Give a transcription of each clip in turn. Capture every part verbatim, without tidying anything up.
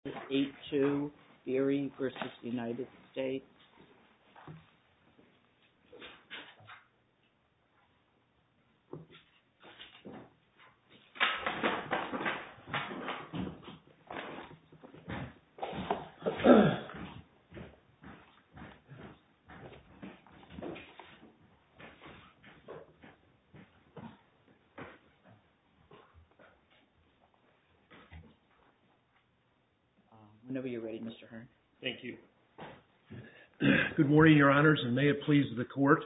eight two, Beery versus United States. Whenever you're ready, Mister Hearn. Thank you. Good morning, Your Honors, and may it please the Court.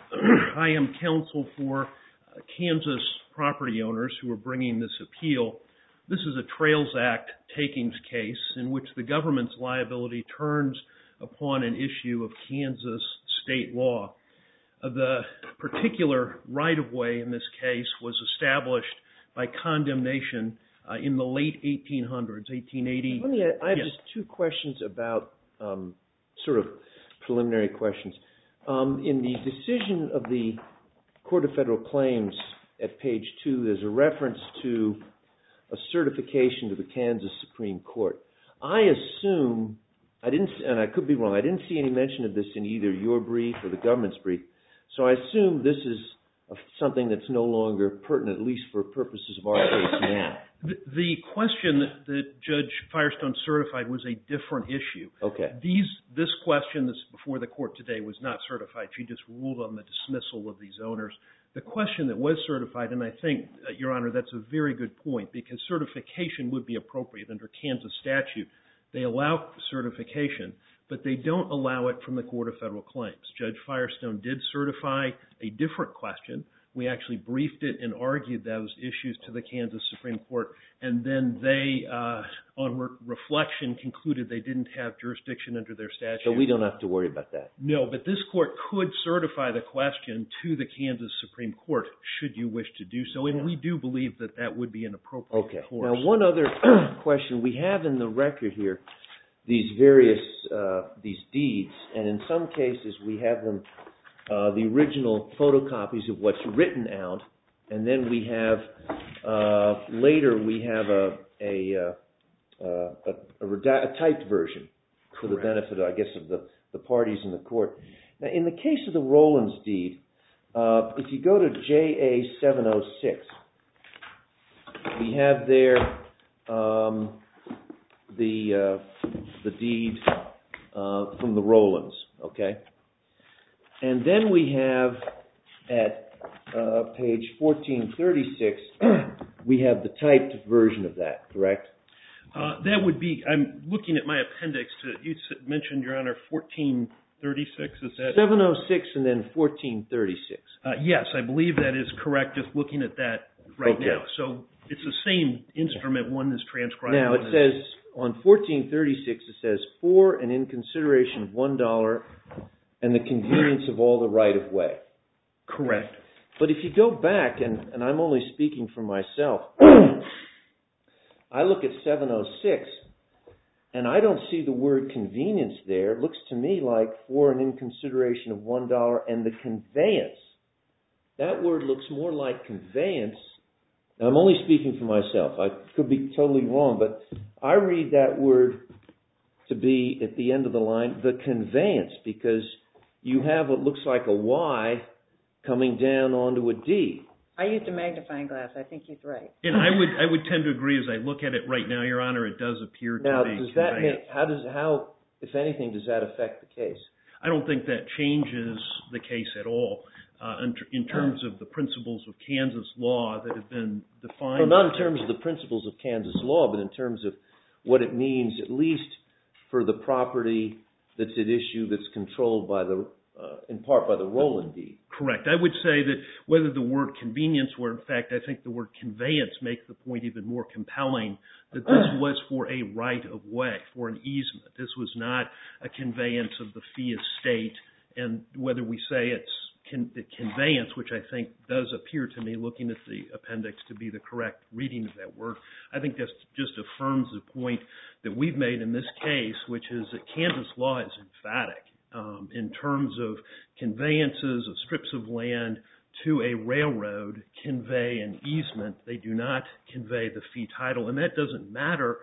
I am counsel for uh, Kansas property owners who are bringing this appeal. This is a Trails Act takings case in which the government's liability turns upon an issue of Kansas state law. Uh, the particular right-of-way in this case was established by condemnation Uh, in the late eighteen hundreds, eighteen eighty. Let me, I have yes. just two questions about um, sort of preliminary questions. Um, in the decision of the Court of Federal Claims at page two, there's a reference to a certification to the Kansas Supreme Court. I assume, I didn't, and I could be wrong, I didn't see any mention of this in either your brief or the government's brief, so I assume this is of something that's no longer pertinent, at least for purposes of our case now. The, the question that, that Judge Firestone certified was a different issue. Okay. These, this question that's before the Court today was not certified. She just ruled on the dismissal of these owners. The question that was certified, and I think, uh, Your Honor, that's a very good point, because certification would be appropriate under Kansas statute. They allow certification, but they don't allow it from the Court of Federal Claims. Judge Firestone did certify a different question. We actually briefed it and argued those issues to the Kansas Supreme Court, and then they, uh, on re- reflection, concluded they didn't have jurisdiction under their statute. So we don't have to worry about that? No, but this Court could certify the question to the Kansas Supreme Court, should you wish to do so, and we do believe that that would be an appropriate okay. course. Now, one other question. We have in the record here these various, uh, these deeds, and in some cases we have them, uh, the original photocopies of what's written out, and then we have, uh, later we have a, a, uh, a, a, reda- a typed version for the benefit, I guess, of the, the parties in the court. Now, in the case of the Rollins deed, uh, if you go to J A seven oh six, we have there, um, the uh, the deed uh, from the Rollins, okay? And then we have at uh, page fourteen thirty-six, we have the typed version of that, correct? Uh, that would be, I'm looking at my appendix to, you mentioned, Your Honor, fourteen thirty-six, is that? seven oh six and then fourteen thirty-six. Uh, yes, I believe that is correct, just looking at that right okay. now. So it's the same instrument, one is transcribed. Now it says, on fourteen thirty-six, it says, for and in consideration of one dollar and the convenience of all the right-of-way. Correct. But if you go back, and, and I'm only speaking for myself, I look at seven oh six, and I don't see the word convenience there. It looks to me like for and in consideration of one dollar and the conveyance. That word looks more like conveyance. Now, I'm only speaking for myself. I could be totally wrong, but I read that word to be, at the end of the line, the conveyance, because you have what looks like a Y coming down onto a D. I used a magnifying glass. I think he's right. And I would I would tend to agree as I look at it right now, Your Honor, it does appear to now, be does conveyance. that make, how does, how, if anything, does that affect the case? I don't think that changes the case at all. Uh, in, in terms of the principles of Kansas law that have been defined. Well, not in terms of the principles of Kansas law, but in terms of what it means, at least for the property that's at issue that's controlled by the, uh, in part by the Rollins deed. Correct. I would say that whether the word convenience or, in fact, I think the word conveyance makes the point even more compelling, that this was for a right-of-way, for an easement. This was not a conveyance of the fee estate, and whether we say it's Con- the conveyance, which I think does appear to me, looking at the appendix, to be the correct reading of that word, I think this just affirms the point that we've made in this case, which is that Kansas law is emphatic um, in terms of conveyances of strips of land to a railroad convey an easement. They do not convey the fee title, and that doesn't matter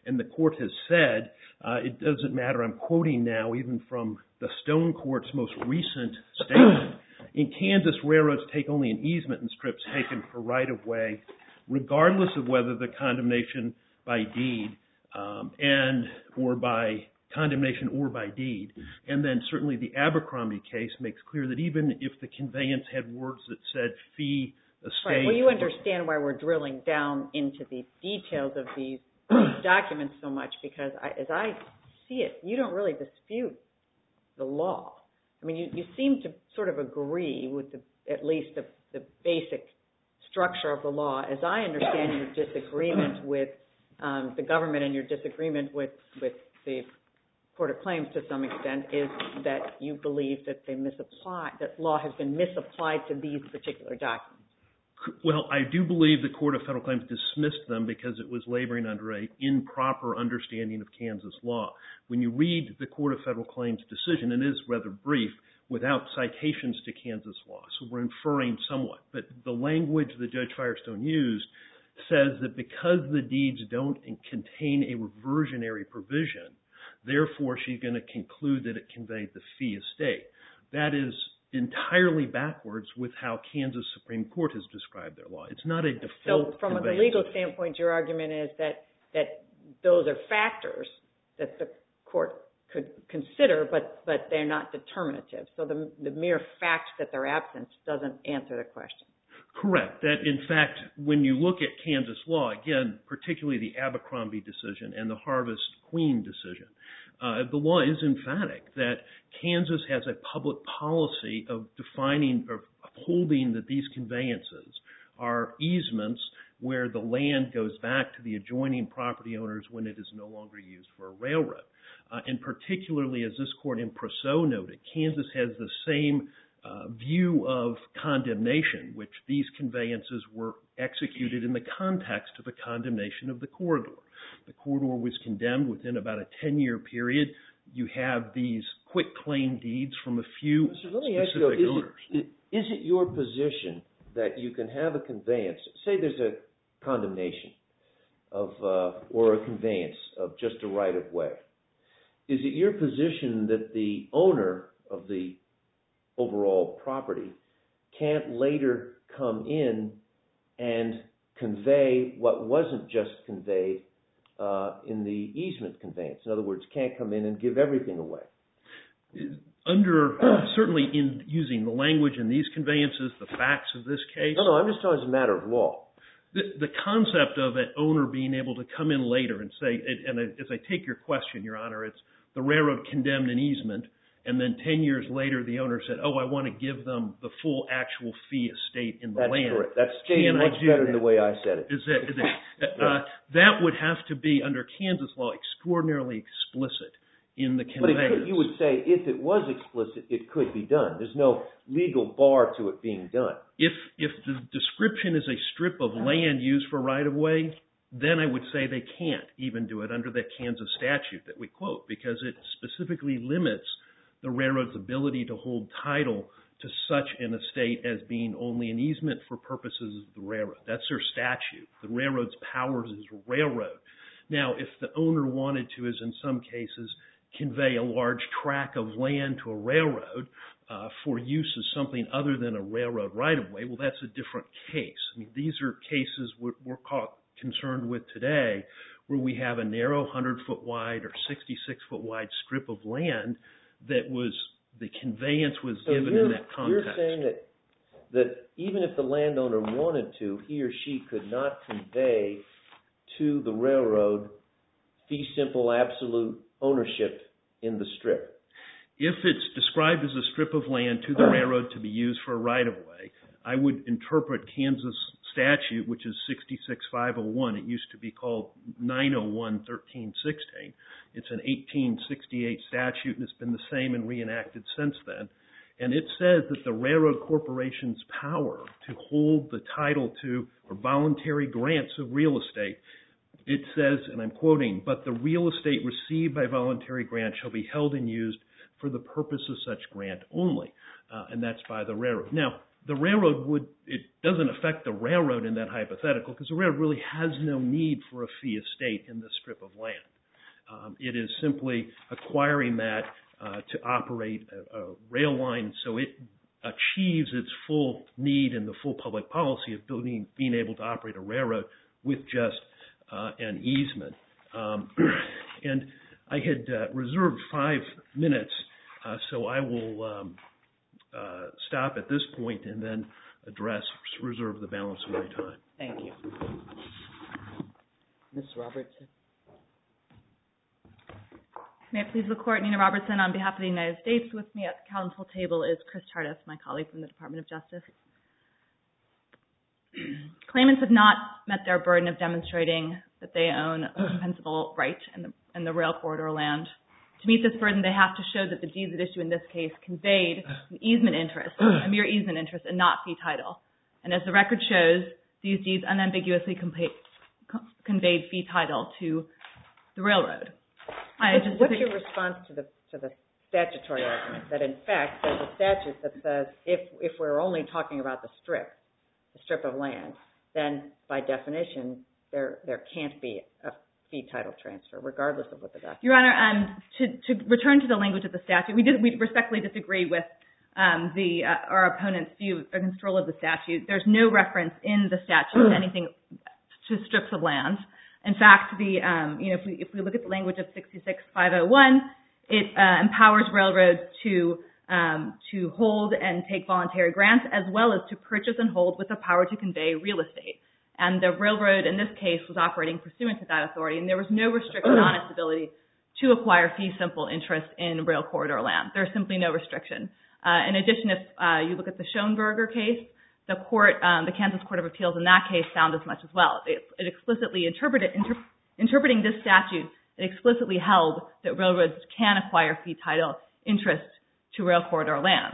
And the court has said, uh, it doesn't matter, I'm quoting now, even from the Stone Court's most recent statement, in Kansas, railroads take only an easement in strips taken for right-of-way, regardless of whether the condemnation by deed um, and or by condemnation or by deed. And then certainly the Abercrombie case makes clear that even if the conveyance had words that said fee, estate... Right. Well, you understand why we're drilling down into the details of these documents so much, because I, as I see it, you don't really dispute the law. I mean, you, you seem to sort of agree with the, at least the, the basic structure of the law. As I understand your disagreement with um, the government and your disagreement with, with the Court of Claims to some extent is that you believe that they misapply, that law has been misapplied to these particular documents. Well, I do believe the Court of Federal Claims dismissed them because it was laboring under an improper understanding of Kansas law. When you read the Court of Federal Claims decision, it is rather brief, without citations to Kansas law. So we're inferring somewhat. But the language that Judge Firestone used says that because the deeds don't contain a reversionary provision, therefore she's going to conclude that it conveyed the fee estate. That is entirely backwards with how Kansas Supreme Court has described their law. It's not a default. So from conveyance. a legal standpoint, your argument is that, that those are factors that the court could consider, but, but they're not determinative. So the, the mere fact that they're absent doesn't answer the question. Correct. That, in fact, when you look at Kansas law, again, particularly the Abercrombie decision and the Harvest Queen decision, uh, the law is emphatic that Kansas has a public policy of defining or upholding that these conveyances are easements where the land goes back to the adjoining property owners when it is no longer used for a railroad. Uh, and particularly, as this court in Prousseau noted, Kansas has the same uh, view of condemnation, which these conveyances were executed in the context of the condemnation of the corridor. The corridor was condemned within about a ten-year period. You have these quick claim deeds from a few so let me specific ask you, is owners. It, is it your position that you can have a conveyance, say there's a condemnation of uh, or a conveyance of just a right-of-way? Is it your position that the owner of the overall property can't later come in and convey what wasn't just conveyed uh, in the easement conveyance? In other words, can't come in and give everything away? Under, certainly in using the language in these conveyances, the facts of this case. No, no, I'm just talking as a matter of law. The, the concept of an owner being able to come in later and say, and as I take your question, Your Honor, it's the railroad condemned an easement, and then ten years later the owner said, oh, I want to give them the full actual fee estate in the That's land. correct. That's stated Can much I do better that? than the way I said it. Is that, is that, uh, that would have to be, under Kansas law, extraordinarily explicit in the But it conveyance. could, you would say if it was explicit, it could be done. There's no legal bar to it being done. If if the description is a strip of land used for right-of-way, then I would say they can't even do it under that Kansas statute that we quote, because it specifically limits the railroad's ability to hold title to such an estate as being only an easement for purposes of the railroad. That's their statute. The railroad's powers as a railroad. Now, if the owner wanted to, as in some cases, convey a large tract of land to a railroad uh, for use as something other than a railroad right-of-way, well, that's a different case. I mean, these are cases we're, we're caught, concerned with today where we have a narrow one hundred foot wide or sixty-six foot wide strip of land that was, the conveyance was So given you're, in that context. You're saying that, that even if the landowner wanted to, he or she could not convey to the railroad fee simple absolute ownership in the strip. If it's described as a strip of land to the railroad to be used for a right-of-way, I would interpret Kansas statute, which is sixty-six five oh one. It used to be called nine oh one thirteen sixteen. It's an eighteen sixty-eight statute, and it's been the same and reenacted since then. And it says that the railroad corporation's power to hold the title to or voluntary grants of real estate, it says, and I'm quoting, but the real estate received by voluntary grant shall be held and used for the purpose of such grant only. Uh, and that's by the railroad. Now, the railroad would, it doesn't affect the railroad in that hypothetical because the railroad really has no need for a fee estate in this strip of land. Um, it is simply acquiring that uh, to operate a, a rail line so it achieves its full need and the full public policy of building, being able to operate a railroad with just uh, an easement. Um, and I had uh, reserved five minutes, uh, so I will um, uh, stop at this point and then address, reserve the balance of my time. Thank you. Miz Robertson. May it please the Court, Nina Robertson on behalf of the United States. With me at the council table is Chris Tardif, my colleague from the Department of Justice. Claimants have not met their burden of demonstrating that they own a compensable right in the, in the rail corridor land. To meet this burden, they have to show that the deeds at issue in this case conveyed an easement interest, a mere easement interest, and not fee title. And as the record shows, these deeds unambiguously conveyed, conveyed fee title to the railroad. I just What's your response to the to the statutory argument that in fact there's a statute that says if if we're only talking about the strip, the strip of land, then by definition there there can't be a fee title transfer, regardless of what the document. Your Honor, um, to to return to the language of the statute, we did we respectfully disagree with um, the uh, our opponent's view or control of the statute. There's no reference in the statute to anything to strips of land. In fact, the um, you know if we if we look at the language of sixty-six five oh one, it uh, empowers railroads to um, to hold and take voluntary grants as well as to purchase and hold with the power to convey real estate. And the railroad in this case was operating pursuant to that authority, and there was no restriction on its ability to acquire fee simple interest in rail corridor land. There's simply no restriction. Uh, in addition, if uh, you look at the Schoenberger case, the court, um, the Kansas Court of Appeals in that case found as much as well. It, it explicitly interpreted, inter, interpreting this statute, it explicitly held that railroads can acquire fee title interest to rail corridor lands.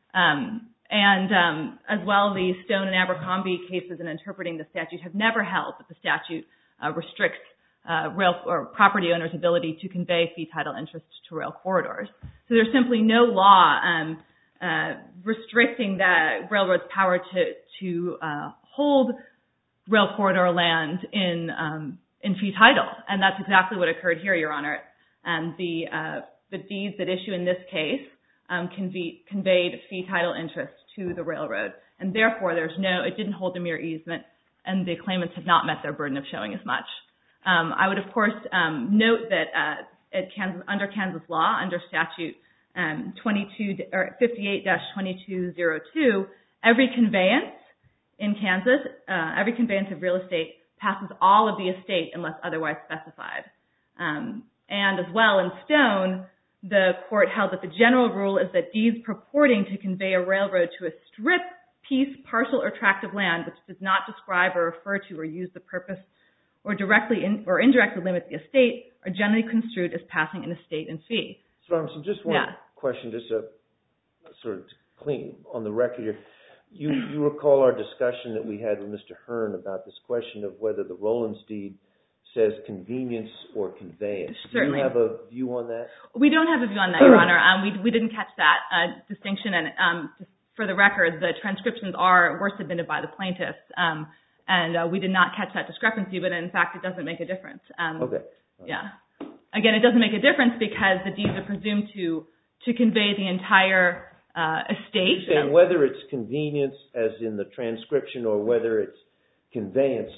Um, and um, as well, the Stone and Abercrombie cases in interpreting the statute have never held that the statute uh, restricts uh, rail or property owners' ability to convey fee title interest to rail corridors. So there's simply no law um, Uh, restricting the railroad's power to to uh, hold rail corridor land in um, in fee title, and that's exactly what occurred here, Your Honor. And the uh, the deeds at issue in this case um, convey, conveyed fee title interest to the railroad, and therefore there's no it didn't hold a mere easement, and the claimants have not met their burden of showing as much. Um, I would of course um, note that uh, at Kansas, under Kansas law, under statute Um, twenty-two or fifty-eight dash twenty-two oh two, every conveyance in Kansas, uh, every conveyance of real estate passes all of the estate unless otherwise specified. Um, and as well, in Stone, the court held that the general rule is that deeds purporting to convey a railroad to a strip, piece, parcel, or tract of land which does not describe or refer to or use the purpose or directly in, or indirectly limit the estate are generally construed as passing an estate in fee. So, just one yeah. question, just a sort of clean on the record here. You, you recall our discussion that we had with Mister Hearn about this question of whether the Rollins deed says convenience or conveyance. Certainly. Do you have a view on that? We don't have a view on that, Your Honor. Um, we we didn't catch that uh, distinction, and um, just for the record, the transcriptions are were submitted by the plaintiffs, um, and uh, we did not catch that discrepancy. But in fact, it doesn't make a difference. Um, okay. Yeah. Again, it doesn't make a difference because the deeds are presumed to to convey the entire uh, estate. You're saying whether it's convenience, as in the transcription, or whether it's conveyance,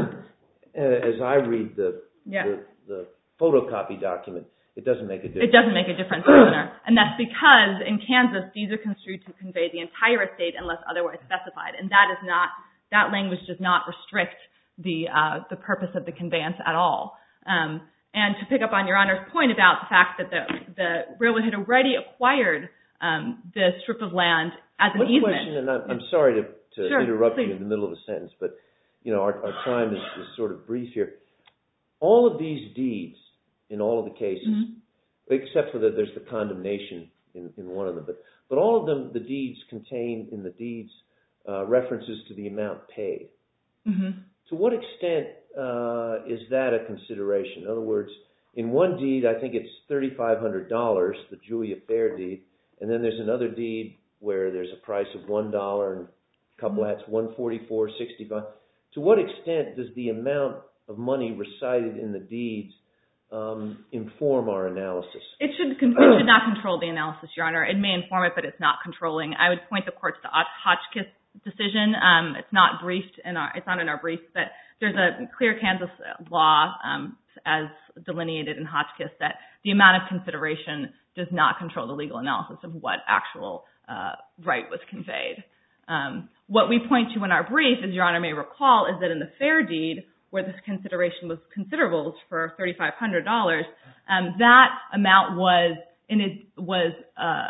as I read the, yeah. the the photocopy document, it doesn't make a difference. It doesn't make a difference, Your Honor. And that's because in Kansas, deeds are construed to convey the entire estate unless otherwise specified, and that is not that language does not restrict the uh, the purpose of the conveyance at all. Um, And to pick up on Your Honor's point about the fact that the, the railroad had already acquired um, the strip of land as an One easement. question, and I'm, I'm sorry to, to sure, interrupt please. you in the middle of a sentence, but you know our, our time is, is sort of brief here. All of these deeds, in all of the cases, mm-hmm. except for that there's the condemnation in, in one of them, but but all of them, the deeds contain in the deeds uh, references to the amount paid. Mm-hmm. To what extent uh, is that a consideration? In other words, in one deed, I think it's thirty-five hundred dollars, the Julia Fair deed, and then there's another deed where there's a price of one dollar and couple hats, one forty-four sixty-five. To what extent does the amount of money recited in the deeds um, inform our analysis? It should, it should not control the analysis, Your Honor. It may inform it, but it's not controlling. I would point the court to the Hotchkiss decision. Um, it's not briefed in our, it's not in our brief, but there's a clear Kansas law um, as delineated in Hotchkiss that the amount of consideration does not control the legal analysis of what actual uh, right was conveyed. Um, what we point to in our brief, as Your Honor may recall, is that in the fair deed, where this consideration was considerable for three thousand five hundred dollars, um, that amount was in it was uh,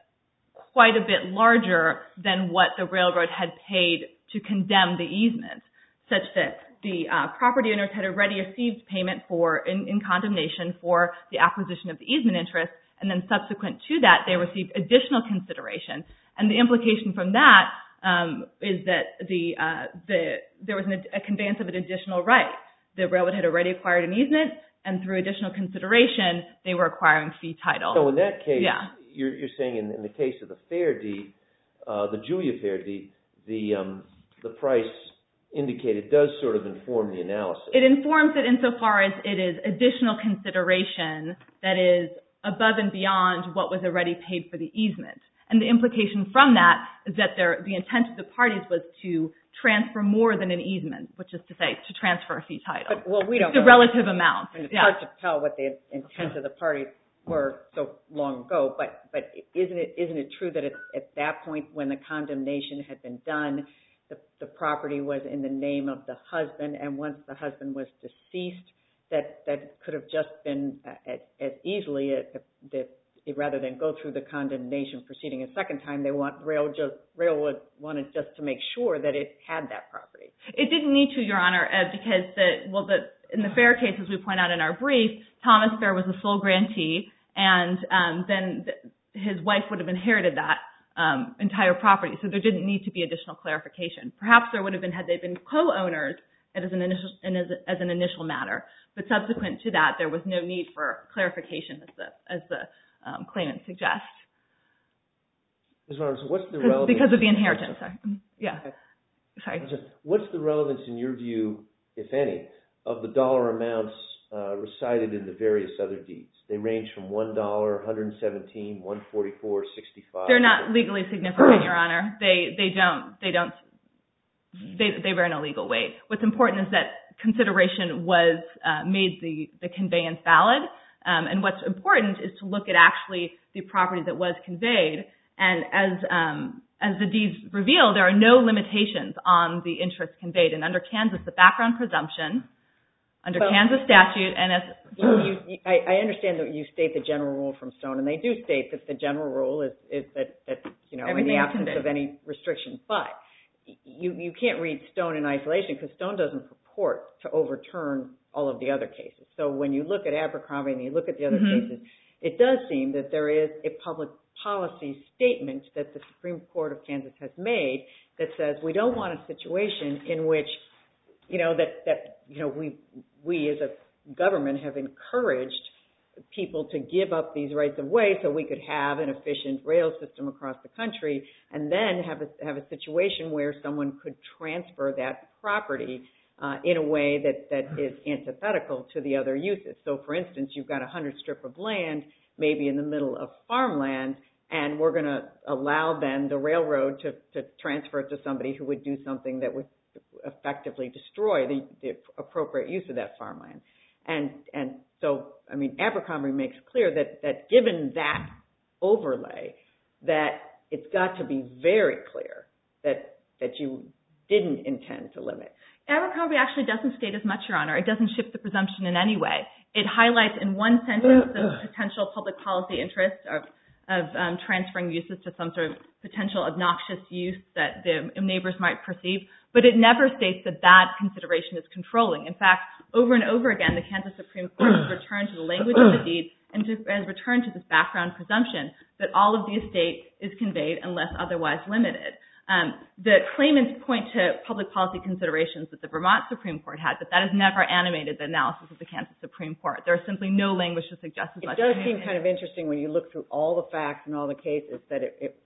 quite a bit larger than what the railroad had paid to condemn the easement, such that the uh, property owners had already received payment for in, in condemnation for the acquisition of the easement interest, and then subsequent to that, they received additional consideration. And the implication from that um, is that the uh, the there was an, a conveyance of an additional right. The railroad had already acquired an easement, and through additional consideration, they were acquiring fee title. So in that case, yeah. you're, you're saying in, in the case of the fair deed, uh, the Julia fair deed, the um, the price indicated does sort of inform the analysis. It informs it insofar as it is additional consideration that is above and beyond what was already paid for the easement. And the implication from that is that there, the intent of the parties was to transfer more than an easement, which is to say, to transfer a fee title. But, well, we don't it's know. a relative amount. And it's yeah. hard to tell what the intent of the parties were so long ago, but but isn't it isn't it true that at, at that point when the condemnation had been done, the, the property was in the name of the husband, and once the husband was deceased, that, that could have just been as, as easily a, a, that rather than go through the condemnation proceeding a second time, they want railroad, just, railroad wanted just to make sure that it had that property. It didn't need to, Your Honor, uh, because the well, the in the Fair case, as we point out in our brief, Thomas Fair was the sole grantee, and um, then the, his wife would have inherited that um, entire property, so there didn't need to be additional clarification. Perhaps there would have been had they been co-owners as an initial as, as an initial matter, but subsequent to that, there was no need for clarification, as the as the Um, claimant suggests. Miz Robinson, what's the relevance? Because of the inheritance. Sorry. Yeah. Sorry. What's the relevance, in your view, if any, of the dollar amounts uh, recited in the various other deeds? They range from one dollar, one hundred seventeen, one forty-four, sixty-five. They're not legally significant, Your Honor. They they don't they don't they they bear no legal weight. What's important is that consideration was uh, made the the conveyance valid. Um, and what's important is to look at actually the property that was conveyed. And as um, as the deeds reveal, there are no limitations on the interest conveyed. And under Kansas, the background presumption, under well, Kansas statute, and as you, you, you, I, I understand that you state the general rule from Stone, and they do state that the general rule is is that that you know in the absence of any restriction. But you you can't read Stone in isolation because Stone doesn't purport to overturn all of the other cases. So when you look at Abercrombie and you look at the other mm-hmm. cases, it does seem that there is a public policy statement that the Supreme Court of Kansas has made that says we don't want a situation in which, you know, that, that you know, we we as a government have encouraged people to give up these rights of way so we could have an efficient rail system across the country, and then have a have a situation where someone could transfer that property Uh, in a way that, that is antithetical to the other uses. So, for instance, you've got a hundred strip of land, maybe in the middle of farmland, and we're going to allow then the railroad to, to transfer it to somebody who would do something that would effectively destroy the, the appropriate use of that farmland. And and so, I mean, Abercrombie makes clear that, that given that overlay, that it's got to be very clear that that you didn't intend to limit. Abercrombie actually doesn't state as much, Your Honor. It doesn't shift the presumption in any way. It highlights in one sentence the potential public policy interest of, of um, transferring uses to some sort of potential obnoxious use that the neighbors might perceive, but it never states that that consideration is controlling. In fact, over and over again, the Kansas Supreme Court has returned to the language of the deed and to, has returned to this background presumption that all of the estate is conveyed unless otherwise limited. Um, the claimants point to public policy considerations that the Vermont Supreme Court had, but that has never animated the analysis of the Kansas Supreme Court. There is simply no language to suggest as much. It does seem kind of interesting when you look through all the facts and all the cases that it, it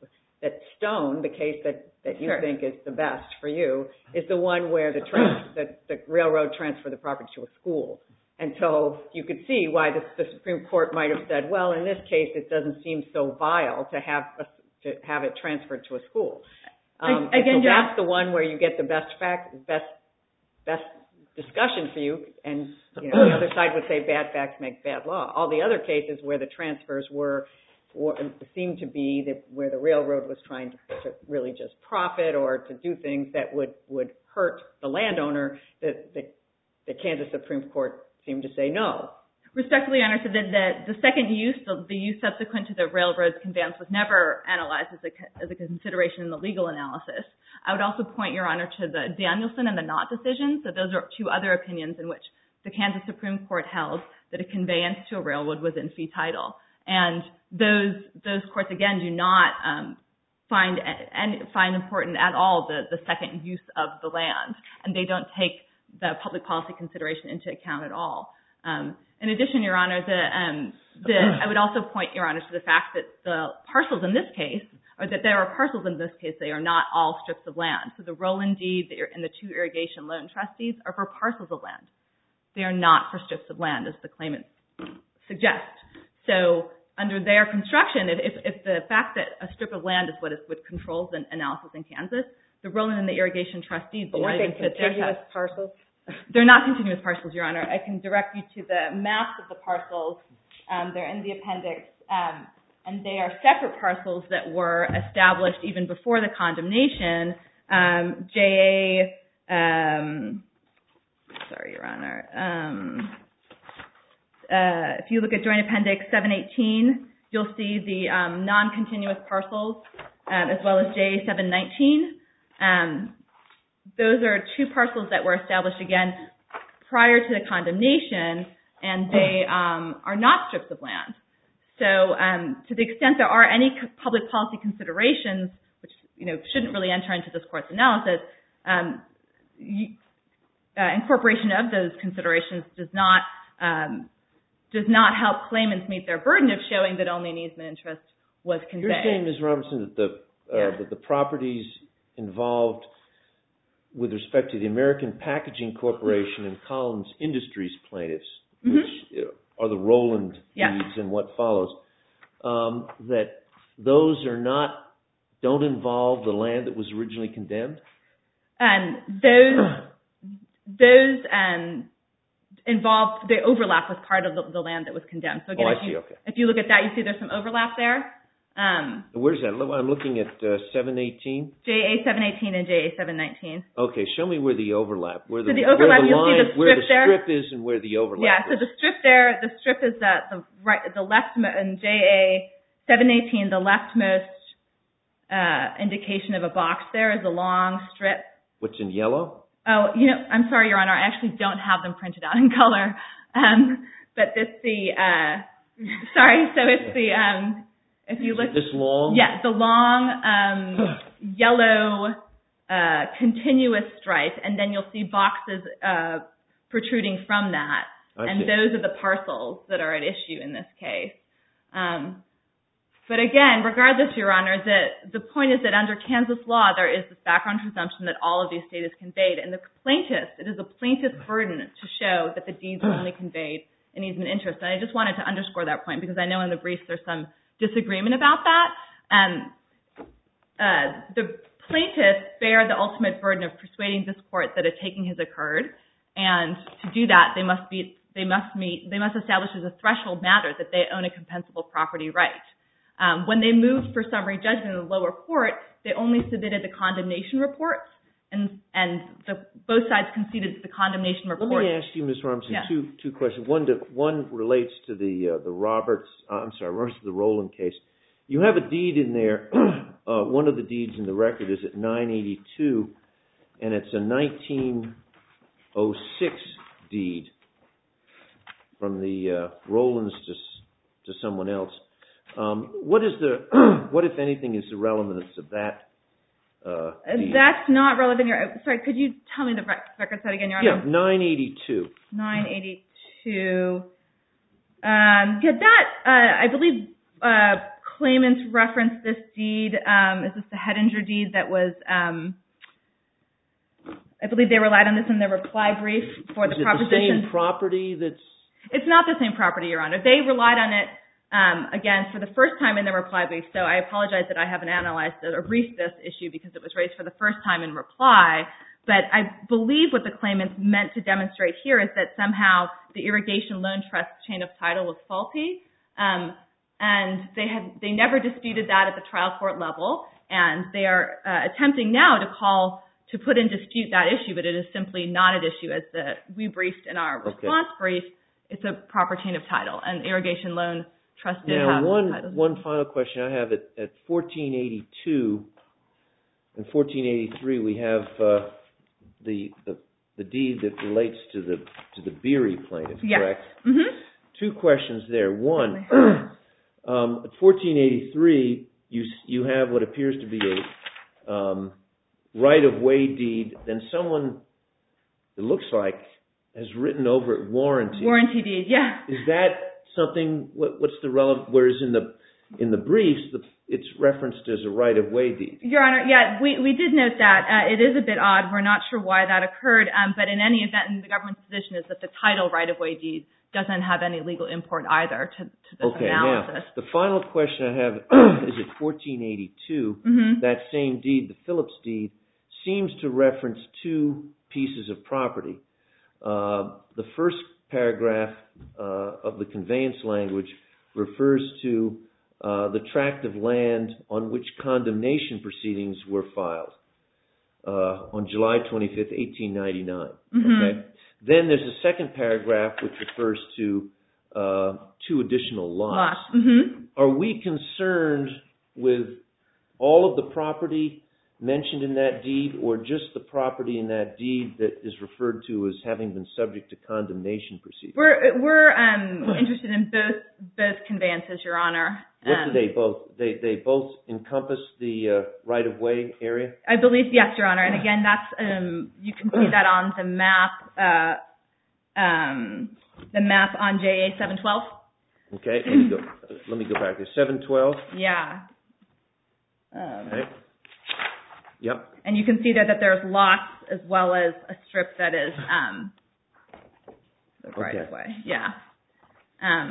that Stone, the case that, that you Sure. think is the best for you, is the one where the, trans, the, the railroad transferred the property to a school. And so you could see why the, the Supreme Court might have said, well, in this case, it doesn't seem so vile to have a, to have it transferred to a school. Um, Again, so that's the one where you get the best fact, best best discussion for you, and you know, the other side would say bad facts make bad law. All the other cases where the transfers were, were seemed to be that where the railroad was trying to, to really just profit or to do things that would, would hurt the landowner, that the, the Kansas Supreme Court seemed to say no. Respectfully, Your Honor, so the, the, the second use, the, the use subsequent to the railroad's conveyance was never analyzed as a, as a consideration in the legal analysis. I would also point, Your Honor, to the Danielson and the Knott decisions. So those are two other opinions in which the Kansas Supreme Court held that a conveyance to a railroad was in fee title. And those those courts, again, do not um, find and find important at all the, the second use of the land. And they don't take the public policy consideration into account at all. Um, in addition, Your Honor, the, um, the, I would also point, Your Honor, to the fact that the parcels in this case, or that there are parcels in this case, they are not all strips of land. So the Roland deed and the two irrigation loan trust deeds are for parcels of land. They are not for strips of land, as the claimants suggest. So under their construction, if, if the fact that a strip of land is what is what controls an analysis in Kansas, the Roland and the irrigation trust deeds do not even fit their test. Parcels? They're not continuous parcels, Your Honor. I can direct you to the maps of the parcels. Um, they're in the appendix, um, and they are separate parcels that were established even before the condemnation. Um, J A, um, sorry, Your Honor. Um, uh, if you look at Joint Appendix seven eighteen, you'll see the um, non-continuous parcels, um, as well as J A seven nineteen. Um, Those are two parcels that were established, again, prior to the condemnation, and they um, are not strips of land. So um, to the extent there are any public policy considerations, which you know shouldn't really enter into this court's analysis, um, you, uh, incorporation of those considerations does not um, does not help claimants meet their burden of showing that only an easement interest was conveyed. You're saying, Miz Robinson, that the uh, yeah. that the properties involved with respect to the American Packaging Corporation and Collins Industries plaintiffs, Mm-hmm. which are the Roland Yeah. deeds and what follows, um, that those are not, don't involve the land that was originally condemned? Um, those those um, involve, they overlap with part of the, the land that was condemned. So again, oh, if, I see, you, okay. if you look at that, you see there's some overlap there. Um, Where's that? I'm looking at uh, seven eighteen. J A seven eighteen and J A seven nineteen. Okay, show me where the overlap, where the, So the overlap, where the you'll line, see the where strip the there. strip is and where the overlap Yeah, so is. the strip there, the strip is at the right, the left, in J A seven eighteen, the leftmost uh, indication of a box there is a long strip. What's in yellow? Oh, you know, I'm sorry, Your Honor, I actually don't have them printed out in color. Um, but it's the, uh, sorry, so it's the, um, if you look, this long? yeah, the long um, yellow uh, continuous stripe, and then you'll see boxes uh, protruding from that, I and see. those are the parcels that are at issue in this case. Um, but again, regardless, Your Honor, the the point is that under Kansas law, there is this background presumption that all of the estate is conveyed, and the plaintiff, it is a plaintiff's burden to show that the deeds only conveyed an easement interest. And I just wanted to underscore that point because I know in the briefs there's some disagreement about that. Um, uh, the plaintiffs bear the ultimate burden of persuading this court that a taking has occurred, and to do that, they must be they must meet they must establish as a threshold matter that they own a compensable property right. Um, when they moved for summary judgment in the lower court, they only submitted the condemnation reports, and and the, both sides conceded that the condemnation report. Let me ask you, Miz Robinson, Yeah. two two questions. One to, one relates to the uh, the Roberts. Uh, I'm sorry, relates to the Roland case. You have a deed in there. uh, one of the deeds in the record is at nine eighty-two, and it's a nineteen oh six deed from the uh, Rolands to to someone else. Um, what is the what, if anything, is the relevance of that? Uh, That's not relevant here. Sorry, could you tell me the record set again, Your Honor? Yeah, nine eighty-two. nine eighty-two. Um, yeah, that, uh, I believe, uh, claimants reference this deed. Um, is this the Hedinger deed that was, um, I believe they relied on this in their reply brief for the Is it proposition. the same property that's... It's not the same property, Your Honor. They relied on it, um, again, for the first time in their reply brief, so I apologize that I haven't analyzed it or briefed this issue because it was raised for the first time in reply. But I believe what the claimants meant to demonstrate here is that somehow the irrigation loan trust chain of title was faulty, um, and they had they never disputed that at the trial court level, and they are uh, attempting now to call to put in dispute that issue, but it is simply not an issue. As the, we briefed in our response okay. brief, it's a proper chain of title, and irrigation loan trust did now, have one titles. one final question I have at, at fourteen eighty-two and fourteen eighty-three, we have. Uh, The, the the deed that relates to the to the Beery plaintiff, yes. correct? Mm-hmm. Two questions there. One, um, at fourteen eighty-three, you you have what appears to be a um, right-of-way deed. Then someone, it looks like, has written over it warranty. Warranty deed, yeah. Is that something? What, what's the relevant? Whereas in the in the briefs, the it's referenced as a right-of-way deed. Your Honor, yeah, we, we did note that. Uh, it is a bit odd. We're not sure why that occurred, um, but in any event, the government's position is that the title right-of-way deed doesn't have any legal import either to, to this okay, analysis. Now, the final question I have is at fourteen eighty-two, mm-hmm. that same deed, the Phillips deed, seems to reference two pieces of property. Uh, the first paragraph uh, of the conveyance language refers to Uh, the tract of land on which condemnation proceedings were filed uh, on July twenty-fifth, eighteen ninety-nine. Mm-hmm. Okay. Then there's a second paragraph which refers to uh, two additional lots. Lots. Mm-hmm. Are we concerned with all of the property mentioned in that deed, or just the property in that deed that is referred to as having been subject to condemnation proceedings? We're we're um, interested in both both conveyances, Your Honor. What um, do they both? They they both encompass the uh, right of way area. I believe yes, Your Honor. And again, that's um, you can see that on the map. Uh, um, the map on J A seven twelve. Okay, let me go. Let me go back there. Seven twelve. Yeah. Um, okay. Yep. And you can see there that there's lots as well as a strip that is um, the right okay. of way. Yeah. Um,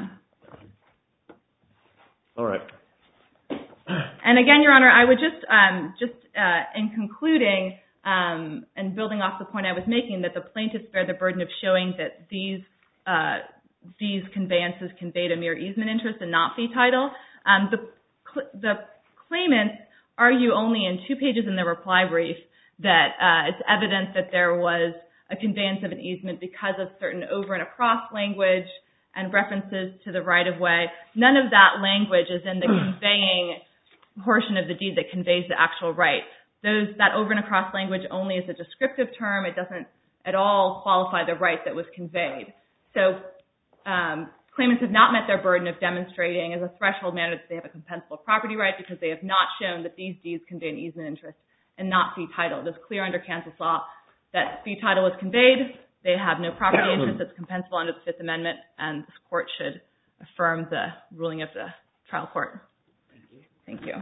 All right. And again, Your Honor, I would just, um, just uh, in concluding um, and building off the point I was making, that the plaintiffs bear the burden of showing that these uh, these conveyances conveyed a mere easement interest and not fee title. Um, the cl- the claimants argue only in two pages in their reply brief that uh, it's evident that there was a conveyance of an easement because of certain over and across language and references to the right-of-way. None of that language is in the conveying portion of the deed that conveys the actual right. Those that over and across language only is a descriptive term. It doesn't at all qualify the right that was conveyed. So um, claimants have not met their burden of demonstrating as a threshold matter that they have a compensable property right because they have not shown that these deeds convey an easement interest and not fee title. It is clear under Kansas law that fee title was conveyed. They have no property interest that's compensable under the Fifth Amendment, and this court should affirm the ruling of the trial court. Thank you. Thank you.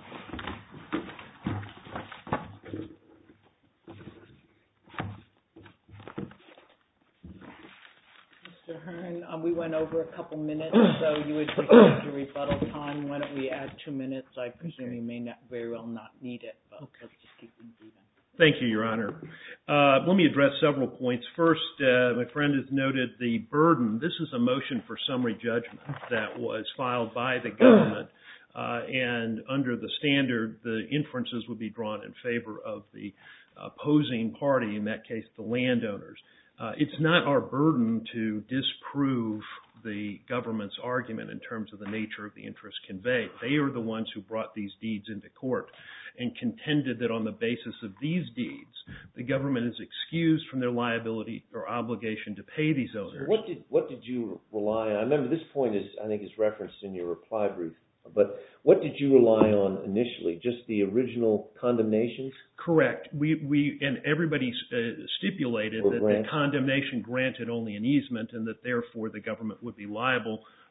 Mister Hearn, um, we went over a couple minutes, so you would request your rebuttal time. Why don't we add two minutes? I presume you may not very well not need it, but okay. Let's just keep things even. Thank you, Your Honor. Uh, let me address several points. First, uh, my friend has noted the burden. This is a motion for summary judgment that was filed by the government, uh, and under the standard, the inferences would be drawn in favor of the opposing party, in that case, the landowners. Uh, it's not our burden to disprove the government's argument in terms of the nature of the interest conveyed. They are the ones who brought these deeds into court and contended that on the basis of these deeds, the government is excused from their liability or obligation to pay these owners. So what did what did you rely on? I remember this point is I think is referenced in your reply brief. But what did you rely on initially? Just the original condemnations? Correct. We we and everybody uh, stipulated or that grant. the condemnation granted only an easement, and that therefore the government would be liable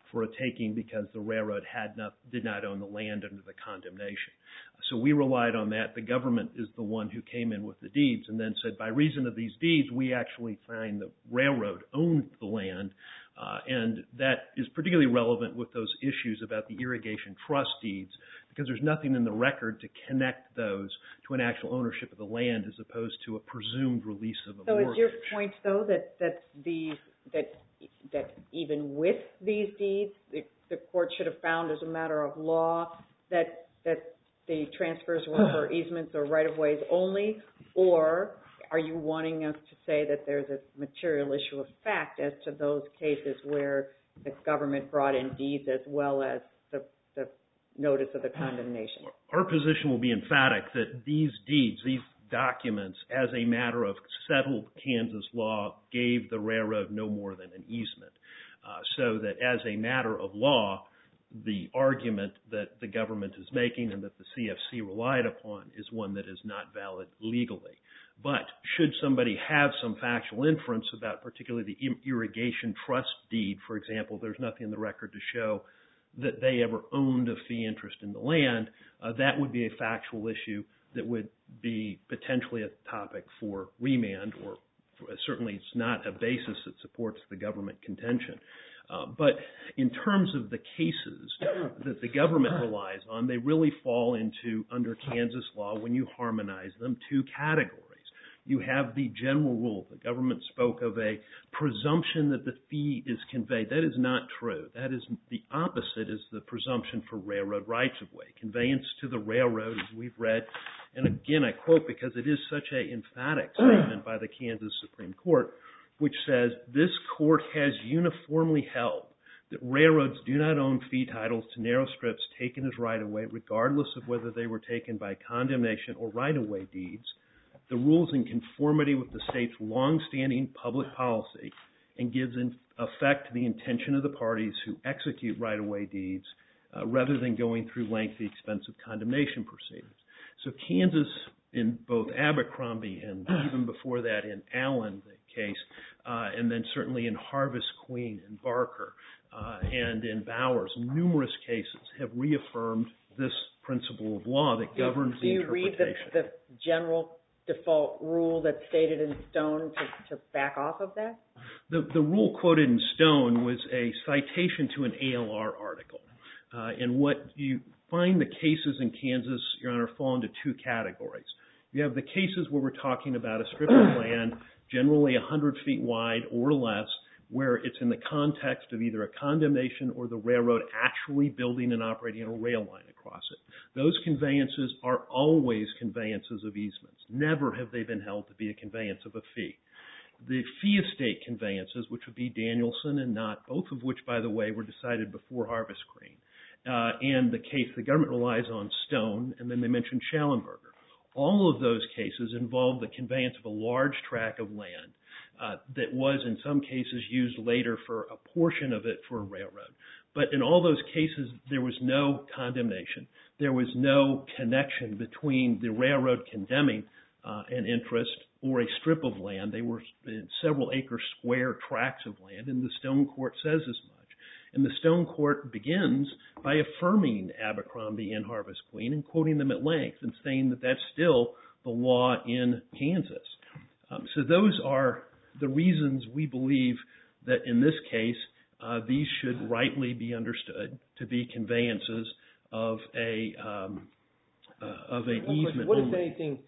for a taking because the railroad had not, did not own the land under the condemnation. So we relied on that. The government is the one who came in with the deeds and then said, by reason of these deeds, we actually find the railroad owned the land. Uh, and that is particularly relevant with those issues about the irrigation trust deeds, because there's nothing in the record to connect those to an actual ownership of the land as opposed to a presumed release of a so mortgage. So is your point, though, that, that, these, that, that even with these deeds, the, the court should have found as a matter of law that, that the transfers were for easements or right-of-ways only, or are you wanting us to say that there's a material issue of fact as to those cases where the government brought in deeds as well as the, the notice of the condemnation? Our position will be emphatic that these deeds, these documents, as a matter of settled Kansas law, gave the railroad no more than an easement. Uh, so that as a matter of law, the argument that the government is making and that the C F C relied upon is one that is not valid legally. But should somebody have some factual inference about particularly the irrigation trust deed, for example, there's nothing in the record to show that they ever owned a fee interest in the land, uh, that would be a factual issue that would be potentially a topic for remand, or for, uh, certainly it's not a basis that supports the government contention. Uh, but in terms of the cases that the government relies on, they really fall into, under Kansas law, when you harmonize them, two categories. You have the general rule. The government spoke of a presumption that the fee is conveyed. That is not true. That is the opposite is the presumption for railroad rights-of-way. Conveyance to the railroad, as we've read, and again I quote because it is such an emphatic statement by the Kansas Supreme Court, which says, this court has uniformly held that railroads do not own fee titles to narrow strips taken as right-of-way, regardless of whether they were taken by condemnation or right-of-way deeds. The rule is in conformity with the state's long-standing public policy and gives in effect to the intention of the parties who execute right-of-way deeds uh, rather than going through lengthy, expensive condemnation proceedings. So Kansas, in both Abercrombie and even before that in Allen, the case, uh, and then certainly in Harvest Queen and Barker uh, and in Bowers, numerous cases have reaffirmed this principle of law that governs do the you interpretation. Do you read the, the general default rule that's stated in Stone to, to back off of that? The, the rule quoted in Stone was a citation to an A L R article. Uh, and what you find the cases in Kansas, Your Honor, fall into two categories. You have the cases where we're talking about a strip of land, generally one hundred feet wide or less, where it's in the context of either a condemnation or the railroad actually building and operating a rail line across it. Those conveyances are always conveyances of easements. Never have they been held to be a conveyance of a fee. The fee estate conveyances, which would be Danielson and Knott, both of which, by the way, were decided before Harvest Queen, uh, and the case the government relies on, Stone, and then they mentioned Schallenberger. All of those cases involve the conveyance of a large tract of land uh, that was in some cases used later for a portion of it for a railroad. But in all those cases, there was no condemnation. There was no connection between the railroad condemning uh, an interest or a strip of land. They were several acre square tracts of land, and the Stone Court says as much. And the Stone Court begins by affirming Abercrombie and Harvest Queen and quoting them at length and saying that that's still the law in Kansas. Um, so those are the reasons we believe that in this case, uh, these should rightly be understood to be conveyances of a um, uh, of an easement. What, if anything,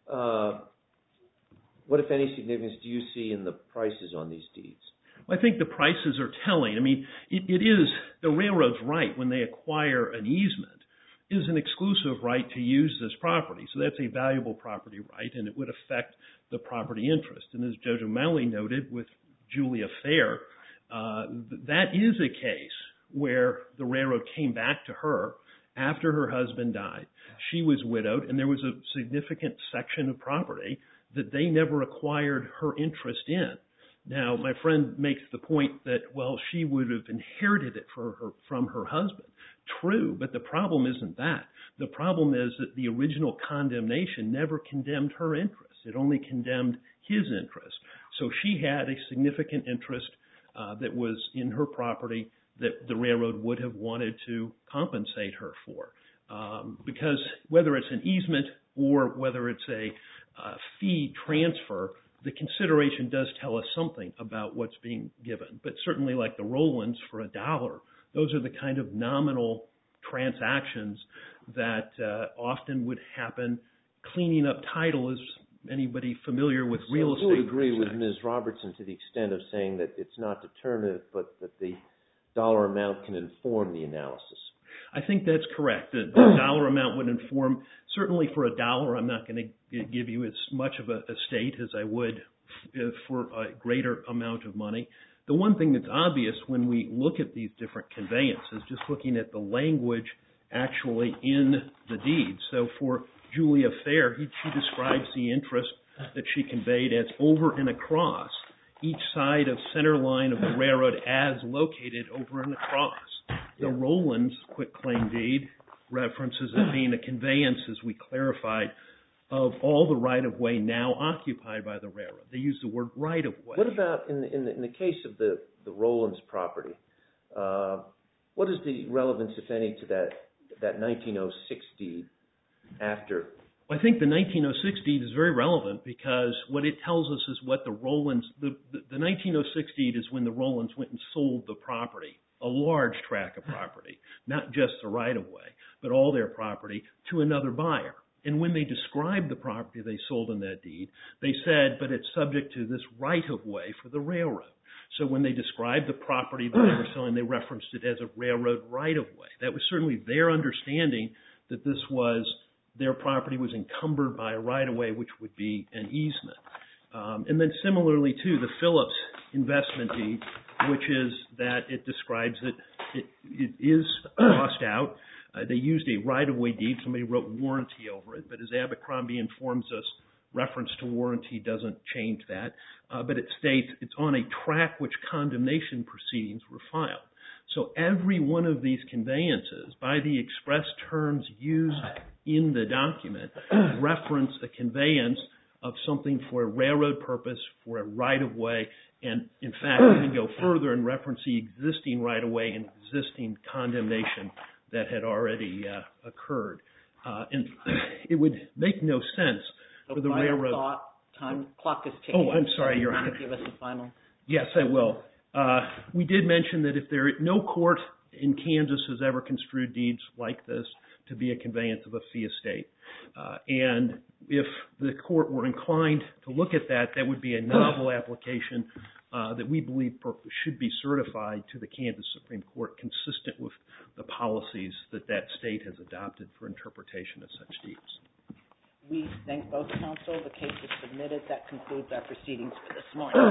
uh, what if any significance do you see in the prices on these deeds? I think the prices are telling. I mean, it, it is the railroad's right when they acquire an easement is an exclusive right to use this property. So that's a valuable property right, and it would affect the property interest. And as Judge O'Malley noted with Julia Fair, uh, that is a case where the railroad came back to her after her husband died. She was widowed, and there was a significant section of property that they never acquired her interest in. Now, my friend makes the point that, well, she would have inherited it for her, from her husband. True, but the problem isn't that. The problem is that the original condemnation never condemned her interest. It only condemned his interest. So she had a significant interest uh, that was in her property that the railroad would have wanted to compensate her for. Um, because whether it's an easement or whether it's a uh, fee transfer, the consideration does tell us something about what's being given. But certainly like the Rollins for a dollar, those are the kind of nominal transactions that uh, often would happen. Cleaning up title is anybody familiar with so real estate. You would agree with Miz Robertson to the extent of saying that it's not determinative, but that the dollar amount can inform the analysis. I think that's correct. The, the dollar amount would inform, certainly for a dollar, I'm not going to give you as much of a estate as I would f- for a greater amount of money. The one thing that's obvious when we look at these different conveyances, just looking at the language actually in the deed. So for Julia Fair, he, she describes the interest that she conveyed as over and across each side of center line of the railroad as located over and across. The Rollins quitclaim deed references it being a conveyance, as we clarified, of all the right-of-way now occupied by the railroad. They use the word right-of-way. What about in the, in the, in the case of the, the Rollins property? Uh, what is the relevance, if any, to that, that nineteen oh six deed after? Well, I think the nineteen oh six deed is very relevant because what it tells us is what the Rollins, the, the, the nineteen oh six deed is when the Rollins went and sold the property, a large tract of property, not just the right-of-way, but all their property, to another buyer. And when they described the property they sold in that deed, they said, but it's subject to this right-of-way for the railroad. So when they described the property that they were selling, they referenced it as a railroad right-of-way. That was certainly their understanding that this was, their property was encumbered by a right-of-way, which would be an easement. Um, and then similarly, too, the Phillips investment deed, which is that it describes that it, it is crossed out. Uh, they used a right-of-way deed. Somebody wrote warranty over it. But as Abercrombie informs us, reference to warranty doesn't change that. Uh, but it states it's on a track which condemnation proceedings were filed. So every one of these conveyances, by the express terms used in the document, reference a conveyance of something for a railroad purpose, for a right-of-way, and in fact even go further and reference the existing right-of-way and existing condemnation that had already uh, occurred. Uh, and it would make no sense so for the final railroad... Thought, time clock is ticking. Oh, I'm sorry, so Your Honor. Honor. Give us a final... Yes, I will. Uh, we did mention that if there no court in Kansas has ever construed deeds like this to be a conveyance of a fee estate. Uh, and if the court were inclined to look at that, that would be a novel application uh, that we believe per- should be certified to the Kansas Supreme Court consistent with the policies that that state has adopted for interpretation of such deeds. We thank both counsel. The case is submitted. That concludes our proceedings for this morning.